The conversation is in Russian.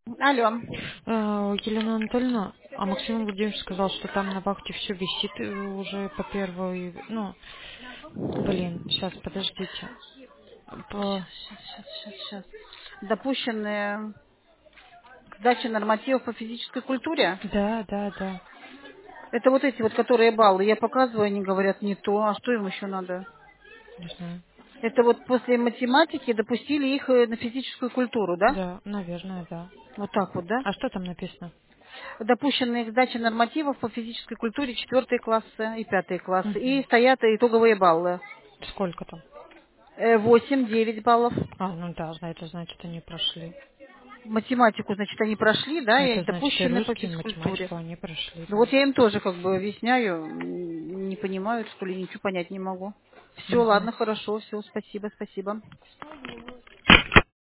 Алло. Елена Анатольевна, а Максим Владимирович сказал, что там на вахте все висит уже по первой, ну, блин, сейчас, подождите. По... Сейчас. Допущенные к сдаче нормативов по физической культуре. Да, да, да, Это вот эти вот, которые баллы. Я показываю, они говорят не то. А что им еще надо? не знаю. Это вот после математики допустили их на физическую культуру, да? Да, наверное, да. Вот так вот, да? А что там написано? Допущенные к сдаче нормативов по физической культуре 4 классы и 5 классы. И Мгм. стоят итоговые баллы. Сколько там? 8-9 баллов. А, ну да, это значит, они прошли. Математику, значит, они прошли, да, и Это значит, и допущены по русский, и физкультуре. математику они прошли, Ну да. вот я им тоже как бы объясняю, не понимают, что ли, ничего понять не могу. Все, Мгм. ладно, хорошо, все, спасибо.